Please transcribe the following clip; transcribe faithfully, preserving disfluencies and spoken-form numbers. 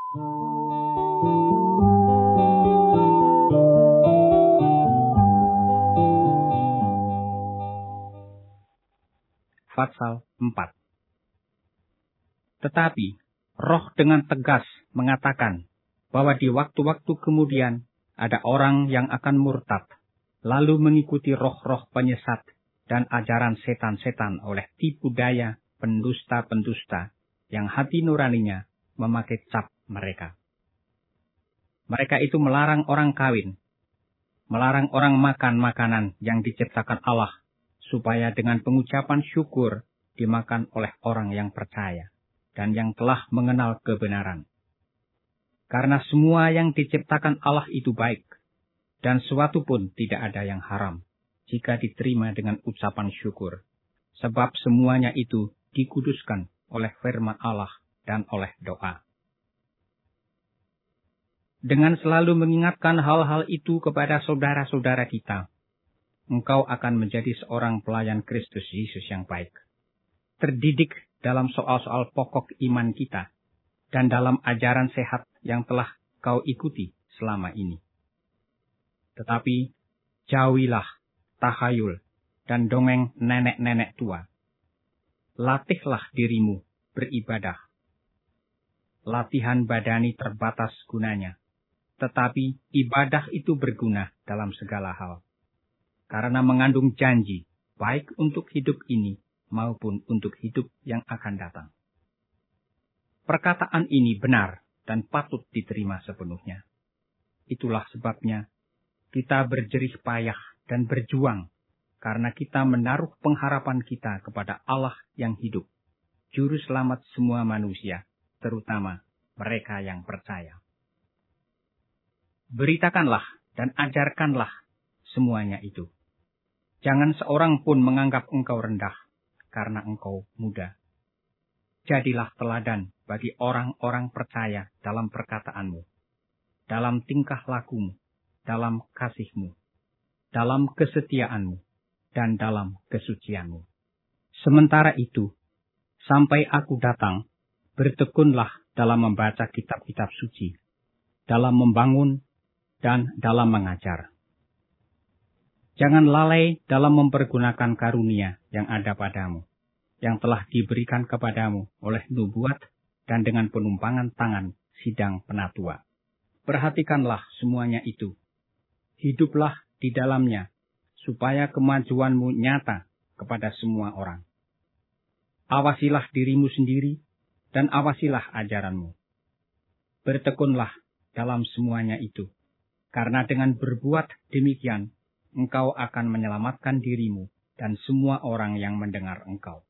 Pasal empat. Tetapi Roh dengan tegas mengatakan bahwa di waktu-waktu kemudian ada orang yang akan murtad, lalu mengikuti roh-roh penyesat dan ajaran setan-setan oleh tipu daya pendusta-pendusta yang hati nuraninya memakai cap mereka. Mereka itu melarang orang kawin, melarang orang makan makanan yang diciptakan Allah, supaya dengan pengucapan syukur dimakan oleh orang yang percaya dan yang telah mengenal kebenaran. Karena semua yang diciptakan Allah itu baik, dan suatu pun tidak ada yang haram, jika diterima dengan ucapan syukur, sebab semuanya itu dikuduskan oleh firman Allah dan oleh doa. Dengan selalu mengingatkan hal-hal itu kepada saudara-saudara kita, engkau akan menjadi seorang pelayan Kristus Yesus yang baik, terdidik dalam soal-soal pokok iman kita, dan dalam ajaran sehat yang telah kau ikuti selama ini. Tetapi jauhilah tahayul dan dongeng nenek-nenek tua. Latihlah dirimu beribadah. Latihan badani terbatas gunanya, tetapi ibadah itu berguna dalam segala hal, karena mengandung janji, baik untuk hidup ini maupun untuk hidup yang akan datang. Perkataan ini benar dan patut diterima sepenuhnya. Itulah sebabnya kita berjerih payah dan berjuang, karena kita menaruh pengharapan kita kepada Allah yang hidup, Juru Selamat semua manusia, terutama mereka yang percaya. Beritakanlah dan ajarkanlah semuanya itu. Jangan seorang pun menganggap engkau rendah, karena engkau muda. Jadilah teladan bagi orang-orang percaya dalam perkataanmu, dalam tingkah lakumu, dalam kasihmu, dalam kesetiaanmu, dan dalam kesucianmu. Sementara itu, sampai aku datang, bertekunlah dalam membaca kitab-kitab suci, dalam membangun, dan dalam mengajar. Jangan lalai dalam mempergunakan karunia yang ada padamu, yang telah diberikan kepadamu oleh nubuat dan dengan penumpangan tangan sidang penatua. Perhatikanlah semuanya itu. Hiduplah di dalamnya, supaya kemajuanmu nyata kepada semua orang. Awasilah dirimu sendiri, dan awasilah ajaranmu. Bertekunlah dalam semuanya itu, karena dengan berbuat demikian, engkau akan menyelamatkan dirimu dan semua orang yang mendengar engkau.